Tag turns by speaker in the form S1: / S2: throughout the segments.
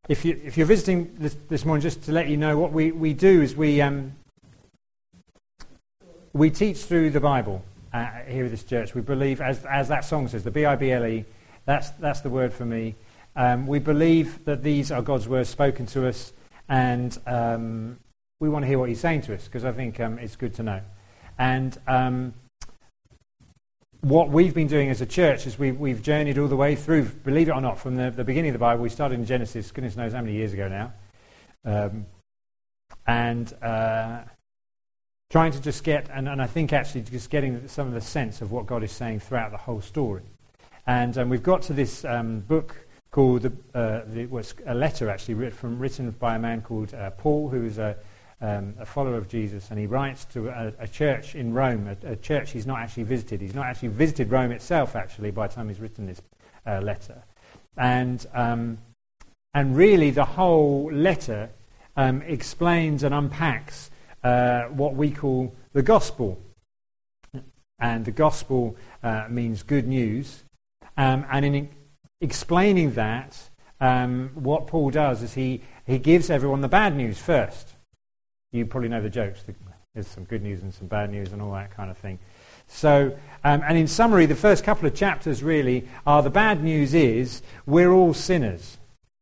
S1: If you're visiting this morning, just to let you know, what we do is we teach through the Bible here at this church. We believe, as that song says, the Bible, that's the word for me. We believe that these are God's words spoken to us, and we want to hear what he's saying to us, because I think it's good to know. And what we've been doing as a church is we've journeyed all the way through, believe it or not, from the beginning of the Bible. We started in Genesis, goodness knows how many years ago now. And trying to just get, and I think actually just getting some of the sense of what God is saying throughout the whole story. And we've got to this book called, was a letter actually written by a man called Paul, who is a follower of Jesus, and he writes to a church in Rome, a church he's not actually visited. He's not actually visited Rome itself, actually, by the time he's written this letter. And really the whole letter explains and unpacks what we call the gospel. And the gospel means good news. And in explaining that, what Paul does is he gives everyone the bad news first. You probably know the jokes. There's some good news and some bad news and all that kind of thing. So, and in summary, the first couple of chapters really are the bad news is we're all sinners.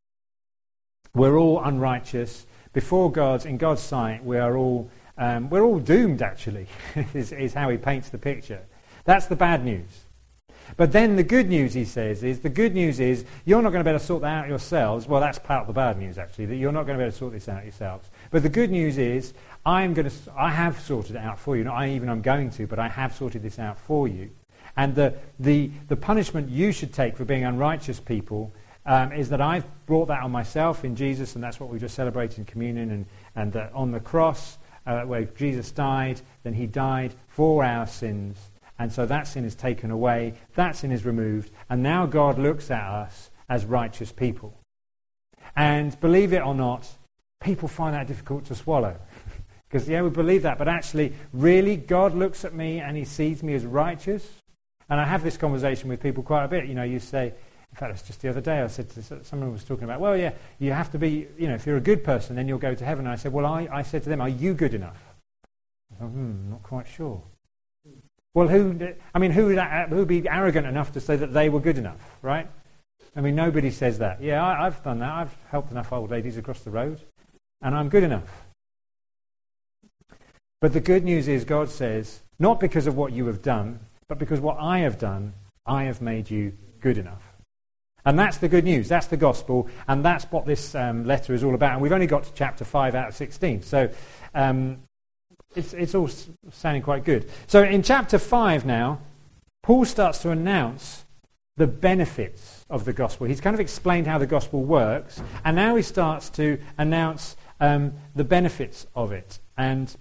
S1: We're all unrighteous. Before God, in God's sight, we're all doomed, actually, is how he paints the picture. That's the bad news. But then the good news, he says, is you're not going to be able to sort that out yourselves. Well, that's part of the bad news, actually, that you're not going to be able to sort this out yourselves. But the good news is I have sorted it out for you. Not I'm going to, but I have sorted this out for you. And the punishment you should take for being unrighteous people is that I've brought that on myself in Jesus, and that's what we just celebrated in communion. And on the cross, where Jesus died, then he died for our sins. And so that sin is taken away, that sin is removed, and now God looks at us as righteous people. And believe it or not, people find that difficult to swallow. Because, we believe that, but actually, really, God looks at me and he sees me as righteous. And I have this conversation with people quite a bit. You say, in fact, it's just the other day, I said to someone was talking about, you have to be, if you're a good person, then you'll go to heaven. And I said, I said to them, are you good enough? I thought, not quite sure. Well, who would be arrogant enough to say that they were good enough, right? Nobody says that. Yeah, I've done that. I've helped enough old ladies across the road, and I'm good enough. But the good news is God says, not because of what you have done, but because what I have done, I have made you good enough. And that's the good news. That's the gospel, and that's what this letter is all about. And we've only got to chapter 5 out of 16, so it's all sounding quite good. So in chapter 5 now, Paul starts to announce the benefits of the gospel. He's kind of explained how the gospel works, and now he starts to announce the benefits of it. And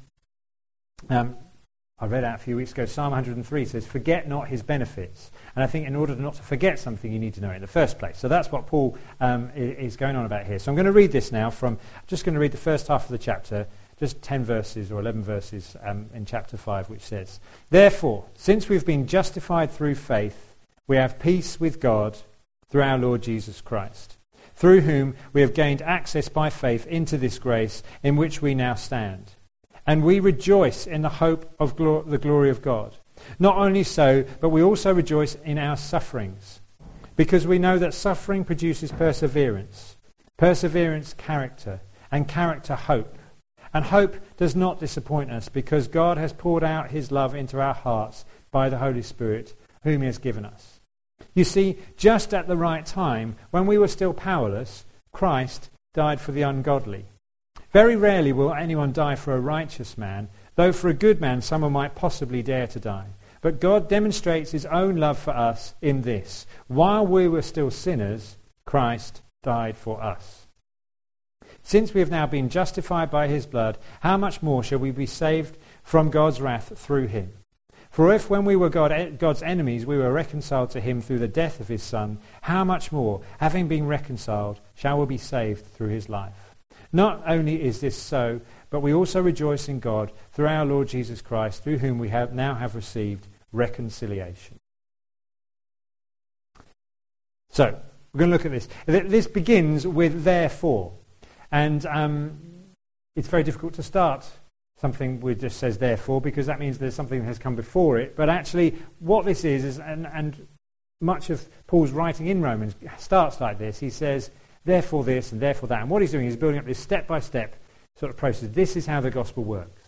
S1: I read out a few weeks ago, Psalm 103 says, forget not his benefits. And I think in order not to forget something, you need to know it in the first place. So that's what Paul is going on about here. So I'm going to read this now I'm just going to read the first half of the chapter, just 10 verses or 11 verses in chapter 5, which says, therefore, since we've been justified through faith, we have peace with God through our Lord Jesus Christ, through whom we have gained access by faith into this grace in which we now stand. And we rejoice in the hope of the glory of God. Not only so, but we also rejoice in our sufferings, because we know that suffering produces perseverance, perseverance character, and character hope. And hope does not disappoint us, because God has poured out his love into our hearts by the Holy Spirit, whom he has given us. You see, just at the right time, when we were still powerless, Christ died for the ungodly. Very rarely will anyone die for a righteous man, though for a good man someone might possibly dare to die. But God demonstrates his own love for us in this: while we were still sinners, Christ died for us. Since we have now been justified by his blood, how much more shall we be saved from God's wrath through him? For if when we were God's enemies we were reconciled to him through the death of his Son, how much more, having been reconciled, shall we be saved through his life? Not only is this so, but we also rejoice in God through our Lord Jesus Christ, through whom we now have received reconciliation. So, We're going to look at this. This begins with therefore. And it's very difficult to start something which just says therefore, because that means there's something that has come before it. But actually what this is and much of Paul's writing in Romans starts like this. He says, therefore this and therefore that. And what he's doing is building up this step-by-step sort of process. This is how the gospel works.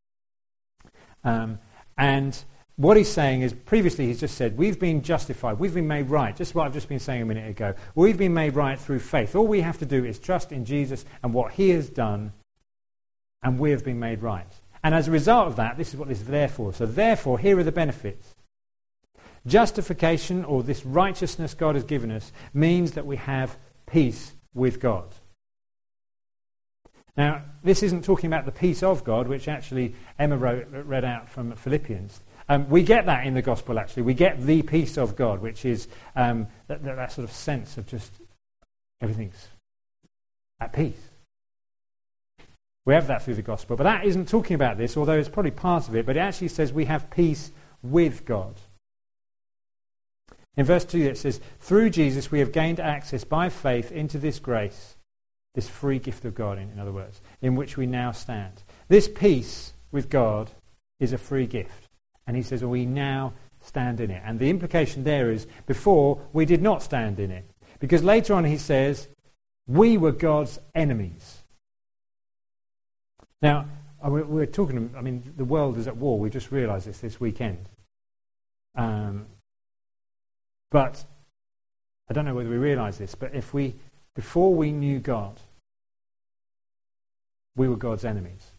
S1: And what he's saying is, previously he's just said, we've been justified, we've been made right, just what I've just been saying a minute ago. We've been made right through faith. All we have to do is trust in Jesus and what he has done, and we have been made right. And as a result of that, this is what this is therefore. So therefore, here are the benefits. Justification, or this righteousness God has given us, means that we have peace with God. Now, this isn't talking about the peace of God, which actually Emma read out from Philippians. We get that in the gospel, actually. We get the peace of God, which is that sort of sense of just everything's at peace. We have that through the gospel. But that isn't talking about this, although it's probably part of it. But it actually says we have peace with God. In verse 2 it says, through Jesus we have gained access by faith into this grace, this free gift of God, in other words, in which we now stand. This peace with God is a free gift. And he says, well, we now stand in it. And the implication there is, before, we did not stand in it. Because later on he says, we were God's enemies. Now, we're talking, I mean, the world is at war. We just realised this weekend. But I don't know whether we realise this, but before we knew God, we were God's enemies.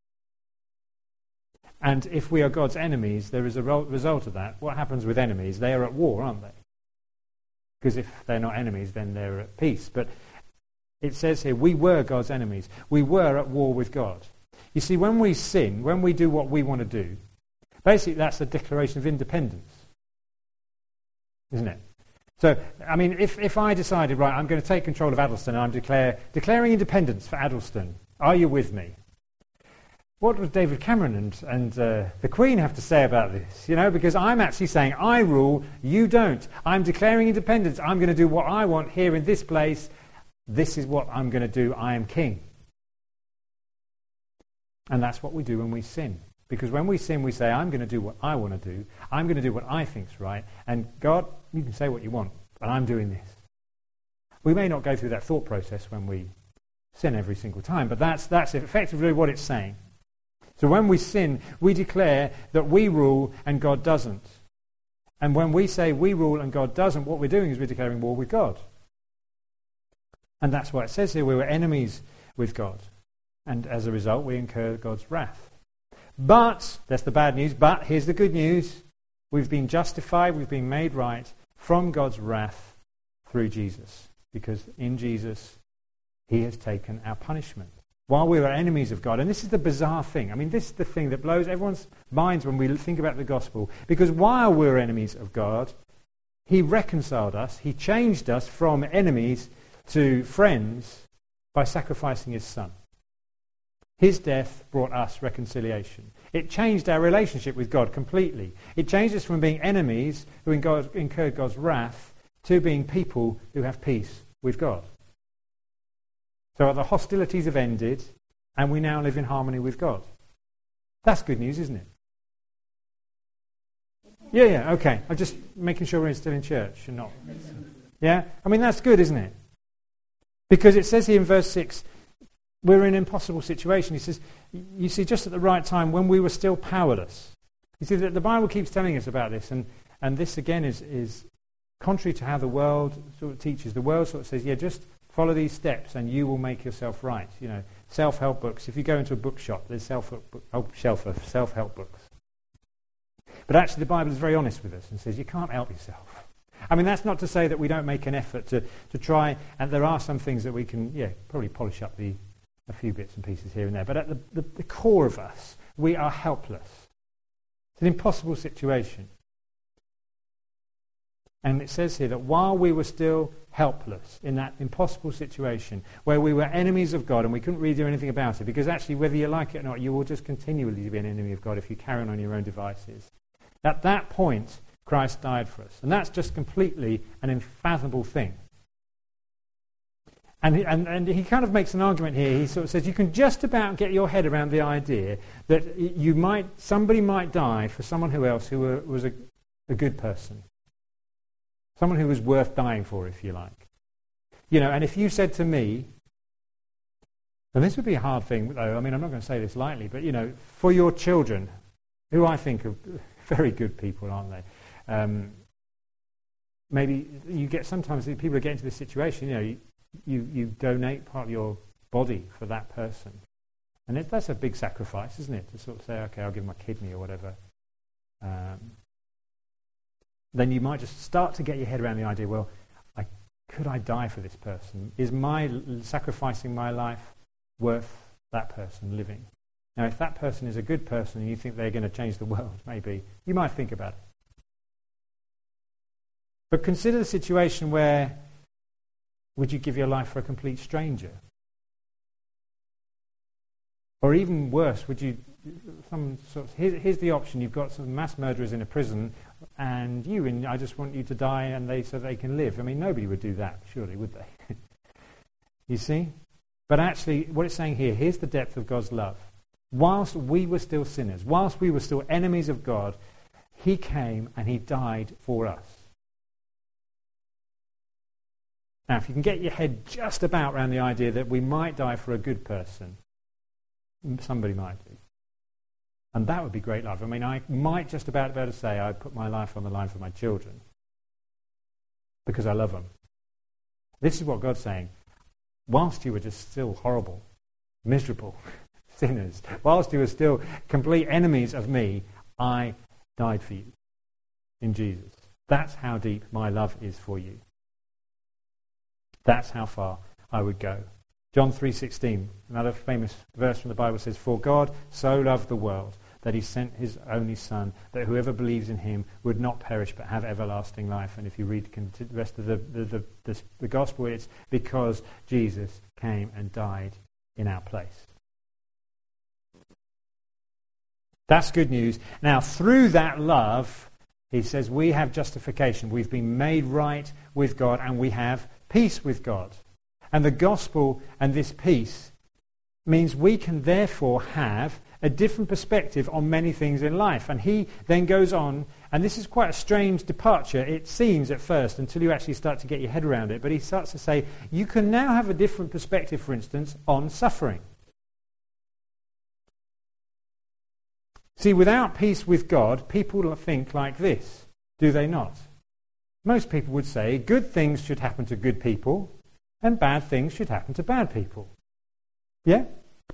S1: And if we are God's enemies, there is a result of that. What happens with enemies? They are at war, aren't they? Because if they're not enemies, then they're at peace. But it says here, we were God's enemies. We were at war with God. You see, when we sin, when we do what we want to do, basically that's a declaration of independence. Isn't it? So, I mean, if I decided, right, I'm going to take control of Addlestone and I'm declaring independence for Addlestone, are you with me? What would David Cameron and the Queen have to say about this? You know, because I'm actually saying, I rule, you don't. I'm declaring independence. I'm going to do what I want here in this place. This is what I'm going to do. I am king. And that's what we do when we sin. Because when we sin, we say, I'm going to do what I want to do. I'm going to do what I think's right. And God, you can say what you want, but I'm doing this. We may not go through that thought process when we sin every single time, but that's effectively what it's saying. So when we sin, we declare that we rule and God doesn't. And when we say we rule and God doesn't, what we're doing is we're declaring war with God. And that's why it says here we were enemies with God. And as a result, we incur God's wrath. But, that's the bad news, but here's the good news. We've been justified, we've been made right from God's wrath through Jesus. Because in Jesus, he has taken our punishment. While we were enemies of God, and this is the bizarre thing. I mean, this is the thing that blows everyone's minds when we think about the gospel. Because while we were enemies of God, he reconciled us, he changed us from enemies to friends by sacrificing his son. His death brought us reconciliation. It changed our relationship with God completely. It changed us from being enemies who incurred God's wrath to being people who have peace with God. So the hostilities have ended, and we now live in harmony with God. That's good news, isn't it? Yeah, okay. I'm just making sure we're still in church and not... Yeah? I mean, that's good, isn't it? Because it says here in verse 6, we're in an impossible situation. He says, you see, just at the right time, when we were still powerless. You see, the Bible keeps telling us about this, and this, again, is contrary to how the world sort of teaches. The world sort of says, yeah, just follow these steps and you will make yourself right. You know, self-help books. If you go into a bookshop, there's shelf of self-help books. But actually the Bible is very honest with us and says you can't help yourself. I mean, that's not to say that we don't make an effort to try, and there are some things that we can, probably polish up a few bits and pieces here and there. But at the core of us, we are helpless. It's an impossible situation. And it says here that while we were still helpless in that impossible situation, where we were enemies of God and we couldn't really do anything about it, because actually, whether you like it or not, you will just continually be an enemy of God if you carry on your own devices. At that point, Christ died for us. And that's just completely an unfathomable thing. And he kind of makes an argument here. He sort of says you can just about get your head around the idea that somebody might die for someone else who was a good person. Someone who was worth dying for, if you like. And if you said to me, and this would be a hard thing, though, I mean, I'm not going to say this lightly, but, for your children, who I think are very good people, aren't they? Maybe sometimes people get into this situation, you donate part of your body for that person. And that's a big sacrifice, isn't it? To sort of say, okay, I'll give my kidney or whatever. Then you might just start to get your head around the idea, well, could I die for this person? Is my sacrificing my life worth that person living? Now, if that person is a good person and you think they're going to change the world, maybe, you might think about it. But consider the situation where would you give your life for a complete stranger? Or even worse, would you... here's the option. You've got some mass murderers in a prison and I just want you to die so they can live. I mean, nobody would do that, surely, would they? You see? But actually, what it's saying here, here's the depth of God's love. Whilst we were still sinners, whilst we were still enemies of God, he came and he died for us. Now, if you can get your head just about around the idea that we might die for a good person, somebody might do. And that would be great love. I mean, I might just about be able to say I put my life on the line for my children because I love them. This is what God's saying. Whilst you were just still horrible, miserable sinners, whilst you were still complete enemies of me, I died for you in Jesus. That's how deep my love is for you. That's how far I would go. John 3:16, another famous verse from the Bible says, "For God so loved the world that he sent his only Son, that whoever believes in him would not perish but have everlasting life." And if you read the rest of the Gospel, it's because Jesus came and died in our place. That's good news. Now, through that love, he says, we have justification. We've been made right with God and we have peace with God. And the gospel and this peace means we can therefore have a different perspective on many things in life. And he then goes on, and this is quite a strange departure, it seems at first, until you actually start to get your head around it. But he starts to say, you can now have a different perspective, for instance, on suffering. See, without peace with God, people think like this, do they not? Most people would say good things should happen to good people and bad things should happen to bad people. Yeah?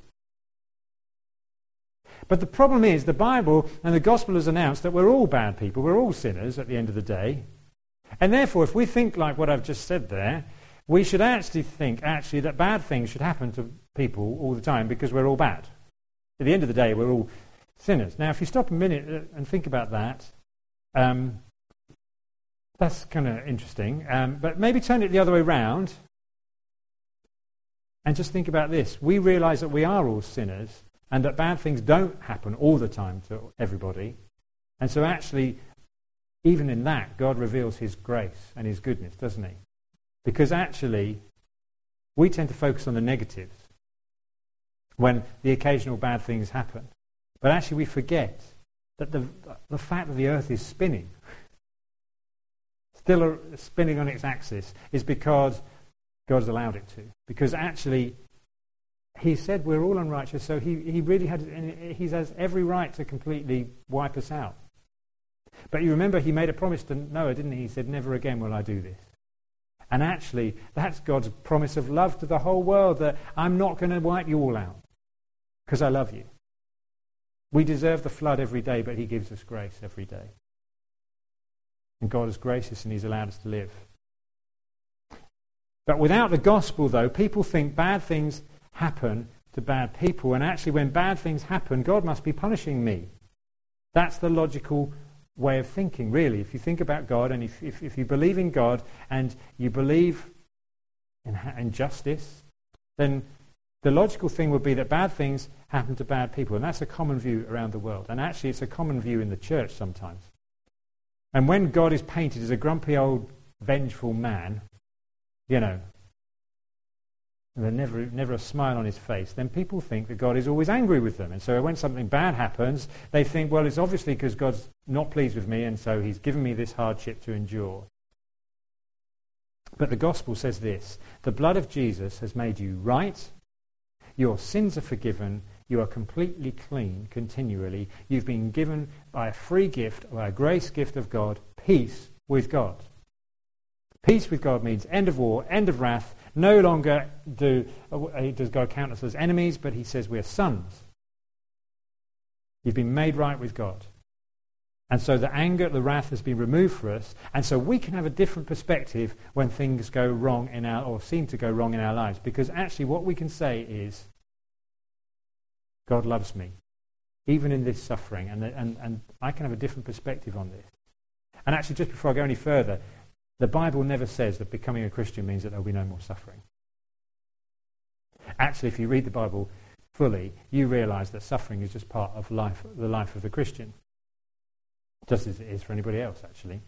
S1: But the problem is the Bible and the gospel has announced that we're all bad people, we're all sinners at the end of the day. And therefore, if we think like what I've just said there, we should actually think that bad things should happen to people all the time because we're all bad. At the end of the day, we're all sinners. Now, if you stop a minute and think about that, that's kind of interesting. But maybe turn it the other way round and just think about this. We realize that we are all sinners and that bad things don't happen all the time to everybody. And so actually, even in that, God reveals his grace and his goodness, doesn't he? Because actually, we tend to focus on the negatives when the occasional bad things happen. But actually we forget that the fact that the earth is spinning, still spinning on its axis, is because God's allowed it to. Because actually, he said we're all unrighteous, so he really he has every right to completely wipe us out. But you remember he made a promise to Noah, didn't he? He said, never again will I do this. And actually, that's God's promise of love to the whole world, that I'm not going to wipe you all out because I love you. We deserve the flood every day, but he gives us grace every day. And God is gracious and he's allowed us to live. But without the gospel, though, people think bad things happen to bad people. And actually, when bad things happen, God must be punishing me. That's the logical way of thinking, really. If you think about God and if you believe in God and you believe in justice, then the logical thing would be that bad things happen to bad people. And that's a common view around the world. And actually, it's a common view in the church sometimes. And when God is painted as a grumpy old vengeful man, and there's never a smile on his face, then people think that God is always angry with them. And so when something bad happens, they think, well, it's obviously because God's not pleased with me, and so he's given me this hardship to endure. But the gospel says this: the blood of Jesus has made you right, your sins are forgiven, you are completely clean continually. You've been given by a free gift, by a grace gift of God, peace with God. Peace with God means end of war, end of wrath. No longer does God count us as enemies, but he says we are sons. You've been made right with God. And so the anger, the wrath has been removed for us. And so we can have a different perspective when things go wrong or seem to go wrong in our lives. Because actually what we can say is, God loves me, even in this suffering. And I can have a different perspective on this. And actually, just before I go any further, the Bible never says that becoming a Christian means that there will be no more suffering. Actually, if you read the Bible fully, you realize that suffering is just part of life, the life of the Christian. Just as it is for anybody else, actually.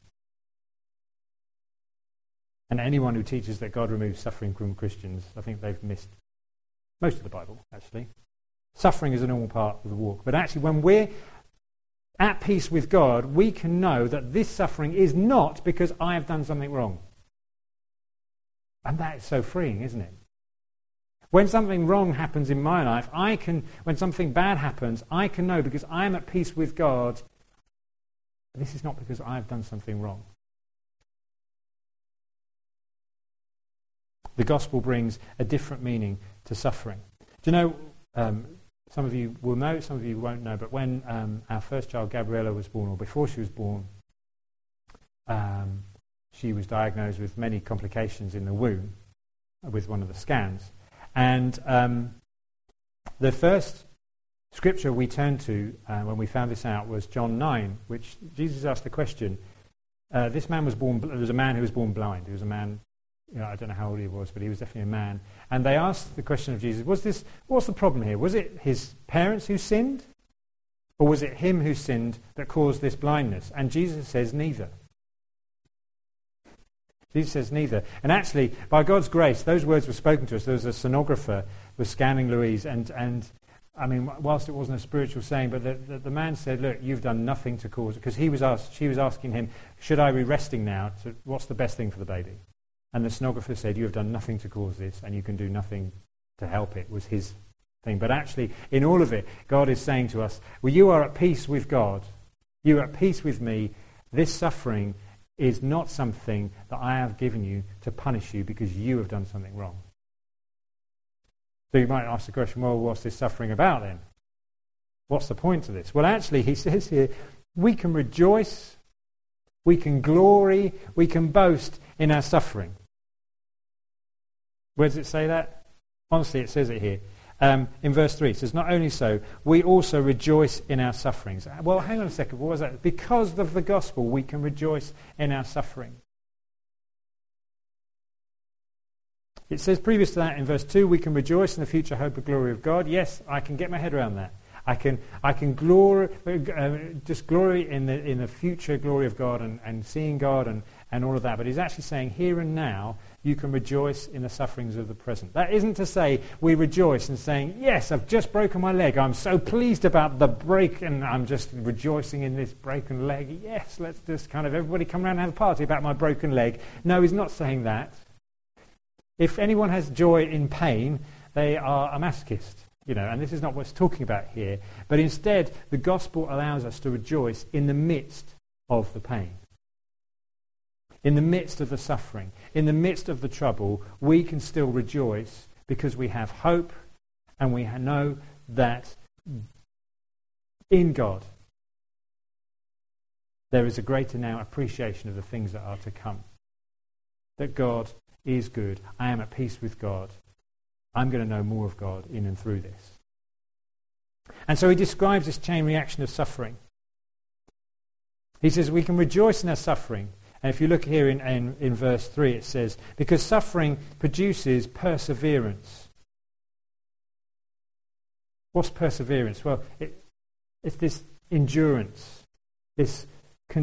S1: And anyone who teaches that God removes suffering from Christians, I think they've missed most of the Bible, actually. Suffering is a normal part of the walk. But actually, when we're at peace with God, we can know that this suffering is not because I have done something wrong. And that is so freeing, isn't it? When something wrong happens in my life, when something bad happens, I can know because I am at peace with God, this is not because I have done something wrong. The gospel brings a different meaning to suffering. Do you know, some of you will know, some of you won't know, but when our first child, Gabriella, was born, or before she was born, she was diagnosed with many complications in the womb with one of the scans. And the first scripture we turned to when we found this out was John 9, which Jesus asked the question. This man was born, there was a man who was born blind. He was a man, I don't know how old he was, but he was definitely a man. And they asked the question of Jesus, what's the problem here? Was it his parents who sinned? Or was it him who sinned that caused this blindness? And Jesus says neither. Jesus says neither. And actually, by God's grace, those words were spoken to us. There was a sonographer who was scanning Louise, and I mean, whilst it wasn't a spiritual saying, but the man said, look, you've done nothing to cause it. Because she was asking him, should I be resting now? What's the best thing for the baby? And the sonographer said, you have done nothing to cause this, and you can do nothing to help it, was his thing. But actually, in all of it, God is saying to us, well, you are at peace with God. You are at peace with me. This suffering is not something that I have given you to punish you because you have done something wrong. So you might ask the question, well, what's this suffering about then? What's the point of this? Well, actually, he says here, we can rejoice, we can glory, we can boast in our suffering. Where does it say that? Honestly, it says it here. In verse 3, it says, not only so, we also rejoice in our sufferings. Well, hang on a second, what was that? Because of the gospel, we can rejoice in our suffering. It says previous to that in verse 2, we can rejoice in the future hope and glory of God. Yes, I can get my head around that. I can glory in the future glory of God and seeing God and all of that. But he's actually saying here and now, you can rejoice in the sufferings of the present. That isn't to say we rejoice and saying, yes, I've just broken my leg. I'm so pleased about the break and I'm just rejoicing in this broken leg. Yes, let's just kind of everybody come around and have a party about my broken leg. No, he's not saying that. If anyone has joy in pain, they are a masochist, and this is not what it's talking about here. But instead, the gospel allows us to rejoice in the midst of the pain. In the midst of the suffering, in the midst of the trouble, we can still rejoice because we have hope and we know that in God there is a greater now appreciation of the things that are to come. That God is good. I am at peace with God. I'm going to know more of God in and through this. And so he describes this chain reaction of suffering. He says we can rejoice in our suffering. And if you look here in verse 3, it says, because suffering produces perseverance. What's perseverance? Well, it's this endurance, this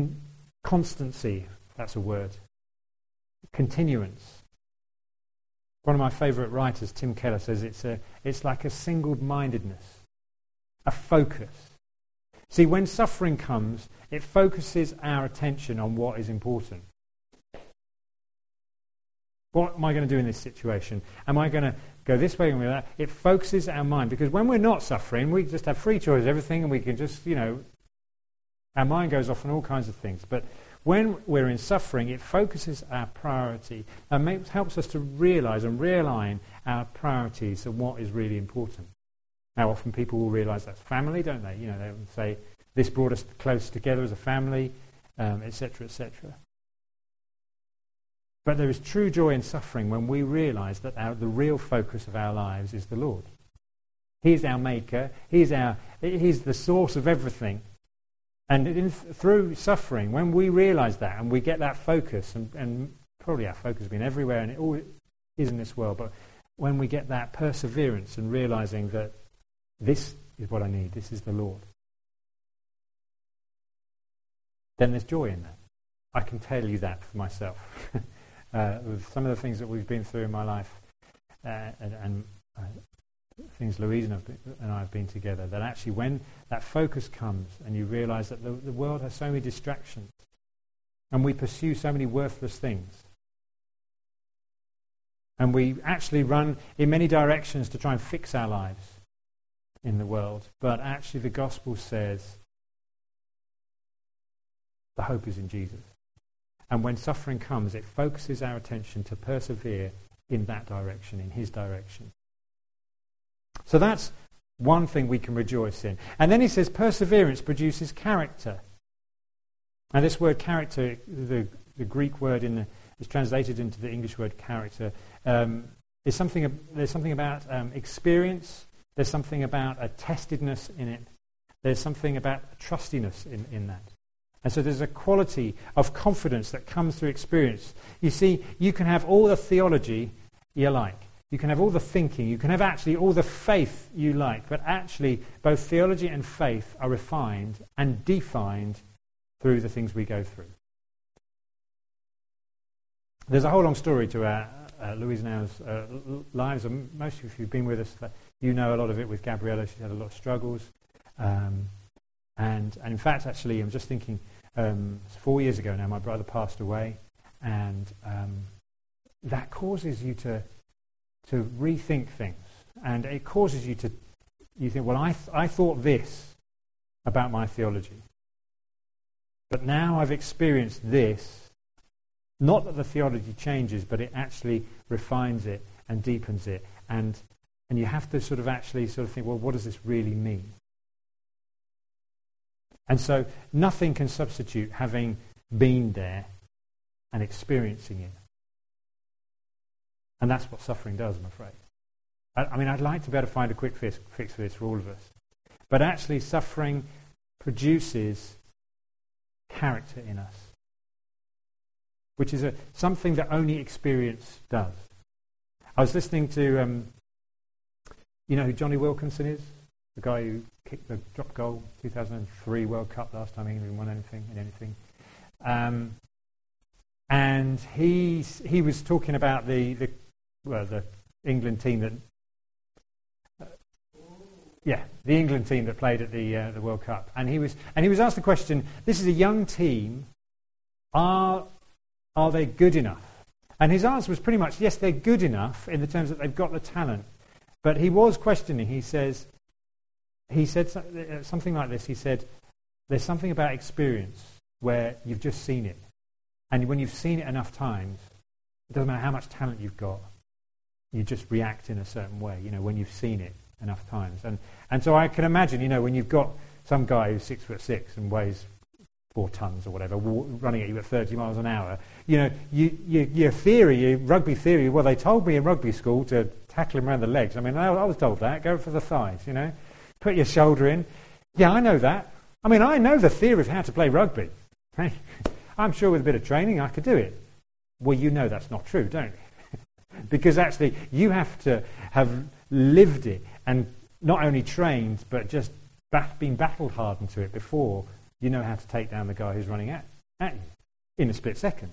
S1: constancy, that's a word, continuance. One of my favourite writers, Tim Keller, says it's like a single-mindedness, a focus. See, when suffering comes, it focuses our attention on what is important. What am I going to do in this situation? Am I going to go this way or that? It focuses our mind, because when we're not suffering, we just have free choice of everything, and we can just, our mind goes off on all kinds of things. But when we're in suffering, it focuses our priority and helps us to realise and realign our priorities and what is really important. Now, often people will realise that's family, don't they? They will say, this brought us close together as a family, etc., etc. But there is true joy in suffering when we realise that the real focus of our lives is the Lord. He's our maker. He's the source of everything. And through suffering, when we realise that and we get that focus, and probably our focus has been everywhere and it all is in this world, but when we get that perseverance and realising that this is what I need, this is the Lord, then there's joy in that. I can tell you that for myself. With some of the things that we've been through in my life and things Louise and I have been together, that actually when that focus comes and you realise that the world has so many distractions and we pursue so many worthless things and we actually run in many directions to try and fix our lives in the world, but actually the gospel says the hope is in Jesus. And when suffering comes, it focuses our attention to persevere in that direction, in his direction. So that's one thing we can rejoice in. And then he says perseverance produces character. Now this word character, the Greek word is translated into the English word character, there's something about experience, there's something about a testedness in it, there's something about trustiness in that. And so there's a quality of confidence that comes through experience. You see, you can have all the theology you like. You can have all the thinking. You can have actually all the faith you like. But actually, both theology and faith are refined and defined through the things we go through. There's a whole long story to our Louise and Anna's lives. And most of you, if you've been with us, you know a lot of it with Gabriella. She's had a lot of struggles. And in fact, actually, I'm just thinking, 4 years ago now, my brother passed away, and that causes you to rethink things, and it causes you think, well, I thought this about my theology, but now I've experienced this. Not that the theology changes, but it actually refines it and deepens it, and you have to sort of think, well, what does this really mean? And so nothing can substitute having been there and experiencing it. And that's what suffering does, I'm afraid. I'd like to be able to find a quick fix for this for all of us. But actually suffering produces character in us, which is something that only experience does. I was listening to, you know who Johnny Wilkinson is? The guy who kicked the drop goal, 2003 World Cup, last time England won anything. And he was talking about the England team the England team that played at the World Cup. And he was asked the question, this is a young team, are they good enough? And his answer was pretty much, yes, they're good enough in the terms that they've got the talent. But he was questioning, he said something like this, he said, there's something about experience where you've just seen it. And when you've seen it enough times, it doesn't matter how much talent you've got, you just react in a certain way, when you've seen it enough times. And so I can imagine, when you've got some guy who's 6'6" and weighs 4 tons or whatever, running at you at 30 miles an hour, your theory, your rugby theory, well, they told me in rugby school to tackle him around the legs. I was told that, go for the thighs, put your shoulder in. Yeah, I know that. I know the theory of how to play rugby. I'm sure with a bit of training I could do it. Well, that's not true, don't you? Because actually you have to have lived it and not only trained, but just been battle hardened to it before you know how to take down the guy who's running at you in a split second.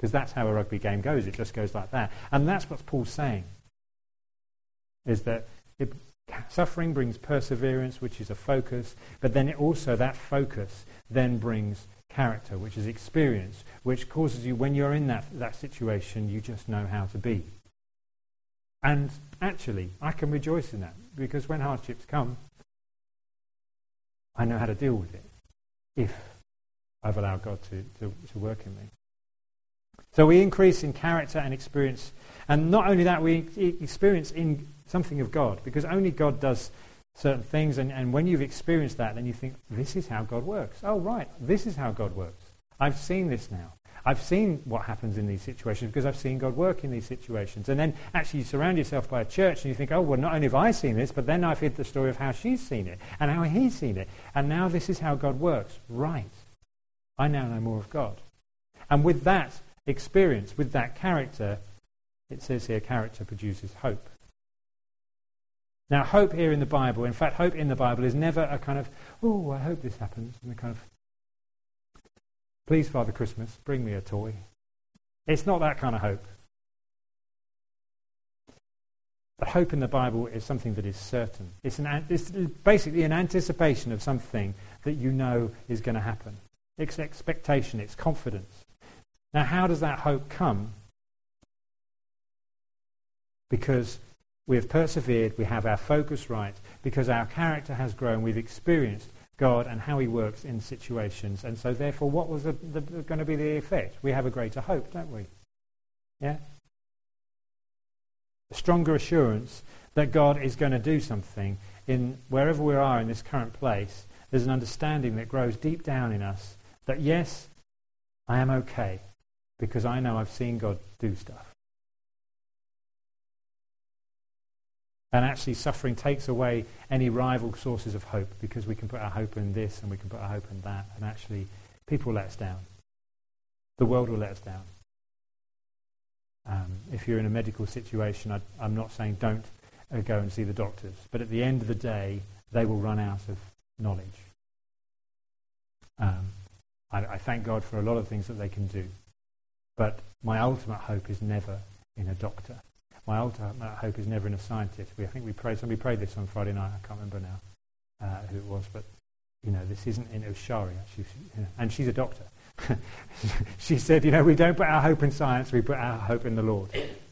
S1: Because that's how a rugby game goes. It just goes like that. And that's what Paul's saying, is that suffering brings perseverance, which is a focus, but then that focus then brings character, which is experience, which causes you, when you're in that situation, you just know how to be. And actually, I can rejoice in that, because when hardships come, I know how to deal with it, if I've allowed God to work in me. So we increase in character and experience, and not only that, we experience in something of God, because only God does certain things, and when you've experienced that, then you think, this is how God works. Oh, right, this is how God works. I've seen this now. I've seen what happens in these situations because I've seen God work in these situations. And then actually you surround yourself by a church and you think, oh, well, not only have I seen this, but then I've heard the story of how she's seen it and how he's seen it. And now this is how God works. Right. I now know more of God. And with that experience, with that character, it says here, character produces hope. Now, hope here in the Bible, in fact, hope in the Bible is never a kind of, oh, I hope this happens, and a kind of, please, Father Christmas, bring me a toy. It's not that kind of hope. The hope in the Bible is something that is certain. It's basically an anticipation of something that you know is going to happen. It's expectation, it's confidence. Now, how does that hope come? Because we have persevered, we have our focus right, because our character has grown, we've experienced God and how he works in situations. And so therefore, what was going to be the effect? We have a greater hope, don't we? Yeah? A stronger assurance that God is going to do something in wherever we are in this current place. There's an understanding that grows deep down in us that yes, I am okay because I know I've seen God do stuff. And actually suffering takes away any rival sources of hope because we can put our hope in this and we can put our hope in that. And actually, people will let us down. The world will let us down. If you're in a medical situation, I'm not saying don't go and see the doctors. But at the end of the day, they will run out of knowledge. I thank God for a lot of things that they can do. But my ultimate hope is never in a doctor. My ultimate hope is never in a scientist. Somebody prayed this on Friday night. I can't remember now who it was, but this isn't. It was Shari actually, and she's a doctor. She said, we don't put our hope in science. We put our hope in the Lord.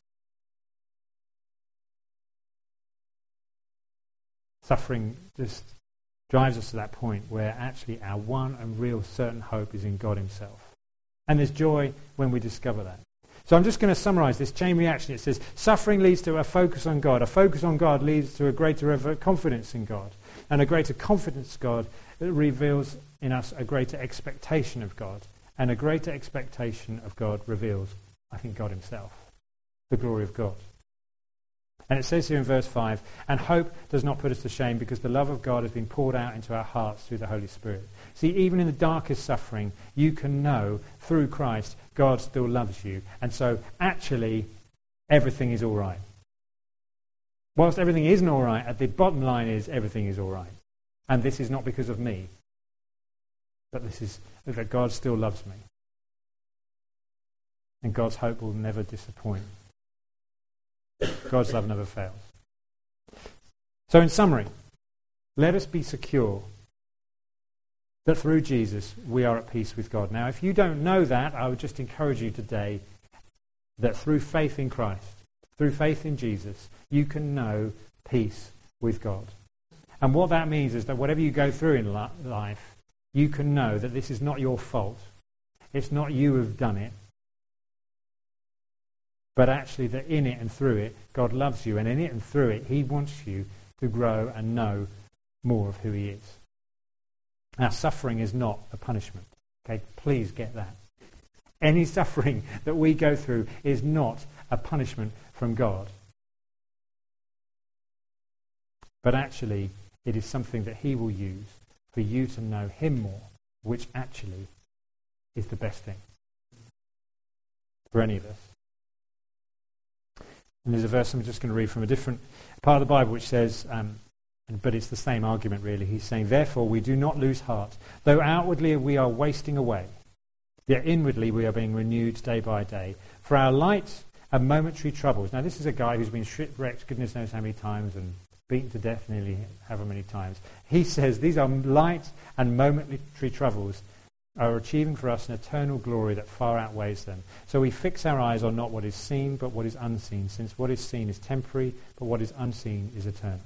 S1: Suffering just drives us to that point where actually our one and real certain hope is in God himself, and there's joy when we discover that. So I'm just going to summarize this chain reaction. It says, suffering leads to a focus on God. A focus on God leads to a greater confidence in God. And a greater confidence in God reveals in us a greater expectation of God. And a greater expectation of God reveals, I think, God himself, the glory of God. And it says here in verse 5, and hope does not put us to shame because the love of God has been poured out into our hearts through the Holy Spirit. See, even in the darkest suffering, you can know through Christ God still loves you. And so actually, everything is all right. Whilst everything isn't all right, at the bottom line is everything is all right. And this is not because of me, but this is that God still loves me. And God's hope will never disappoint. God's love never fails. So in summary, let us be secure that through Jesus we are at peace with God. Now, if you don't know that, I would just encourage you today that through faith in Christ, through faith in Jesus, you can know peace with God. And what that means is that whatever you go through in life, you can know that this is not your fault. It's not you who've done it. But actually that in it and through it, God loves you. And in it and through it, he wants you to grow and know more of who he is. Now, suffering is not a punishment. Okay, please get that. Any suffering that we go through is not a punishment from God. But actually, it is something that he will use for you to know him more, which actually is the best thing for any of us. And there's a verse I'm just going to read from a different part of the Bible which says, but it's the same argument really. He's saying, therefore we do not lose heart. Though outwardly we are wasting away, Yet inwardly we are being renewed day by day. For our light and momentary troubles. Now this is a guy who's been shipwrecked goodness knows how many times and beaten to death nearly however many times. He says these are light and momentary troubles are achieving for us an eternal glory that far outweighs them. So we fix our eyes on not what is seen, but what is unseen, since what is seen is temporary, but what is unseen is eternal.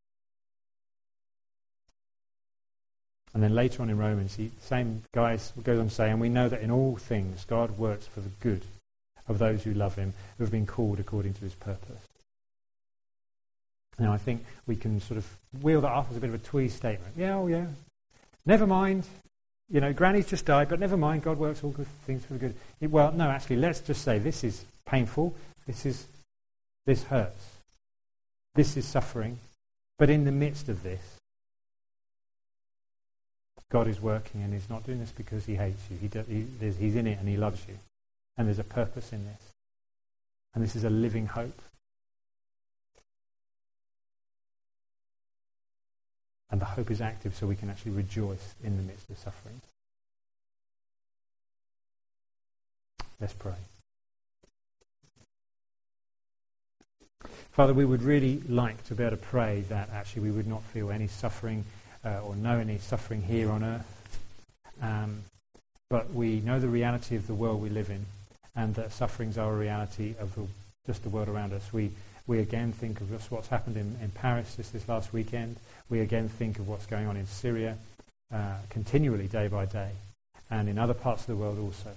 S1: And then later on in Romans, the same guy goes on to say, and we know that in all things God works for the good of those who love him, who have been called according to his purpose. Now I think we can sort of wheel that off as a bit of a twee statement. Yeah, oh yeah. Never mind. You know, Granny's just died, but never mind, God works all good things for the good. Well, no, actually, let's just say this is painful. This hurts. This is suffering. But in the midst of this, God is working, and he's not doing this because he hates you. He's in it and he loves you. And there's a purpose in this. And this is a living hope. And the hope is active so we can actually rejoice in the midst of suffering. Let's pray. Father, we would really like to be able to pray that actually we would not feel any suffering or know any suffering here on earth. But we know the reality of the world we live in, and that sufferings are a reality of just the world around us. We again think of just what's happened in Paris this last weekend. We again think of what's going on in Syria continually, day by day, and in other parts of the world also.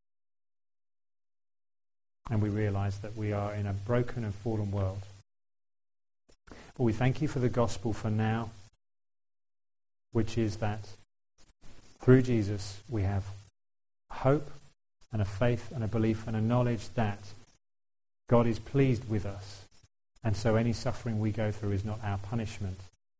S1: And we realize that we are in a broken and fallen world. But we thank you for the gospel for now, which is that through Jesus we have hope and a faith and a belief and a knowledge that God is pleased with us. And so any suffering we go through is not our punishment.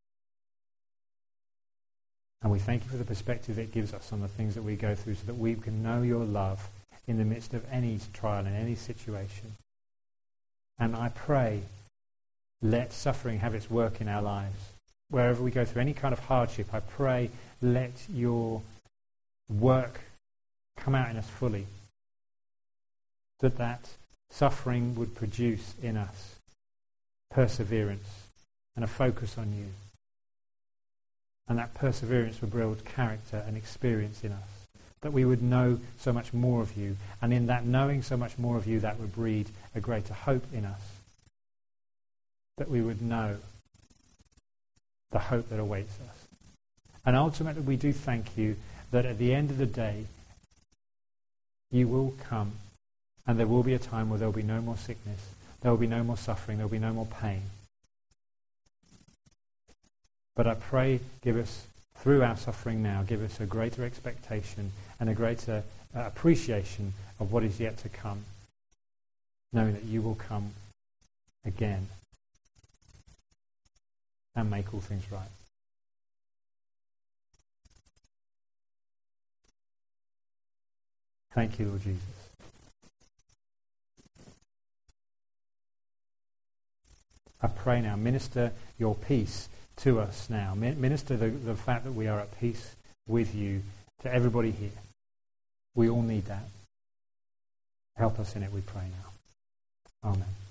S1: And we thank you for the perspective it gives us on the things that we go through so that we can know your love in the midst of any trial and any situation. And I pray, let suffering have its work in our lives. Wherever we go through any kind of hardship, I pray, let your work come out in us fully. That suffering would produce in us perseverance and a focus on you. And that perseverance would build character and experience in us. That we would know so much more of you. And in that knowing so much more of you, that would breed a greater hope in us. That we would know the hope that awaits us. And ultimately we do thank you that at the end of the day, you will come and there will be a time where there will be no more sickness. There will be no more suffering. There will be no more pain. But I pray, give us, through our suffering now, give us a greater expectation and a greater appreciation of what is yet to come, knowing that you will come again and make all things right. Thank you, Lord Jesus. I pray now, minister your peace to us now. Minister the fact that we are at peace with you to everybody here. We all need that. Help us in it, we pray now. Amen.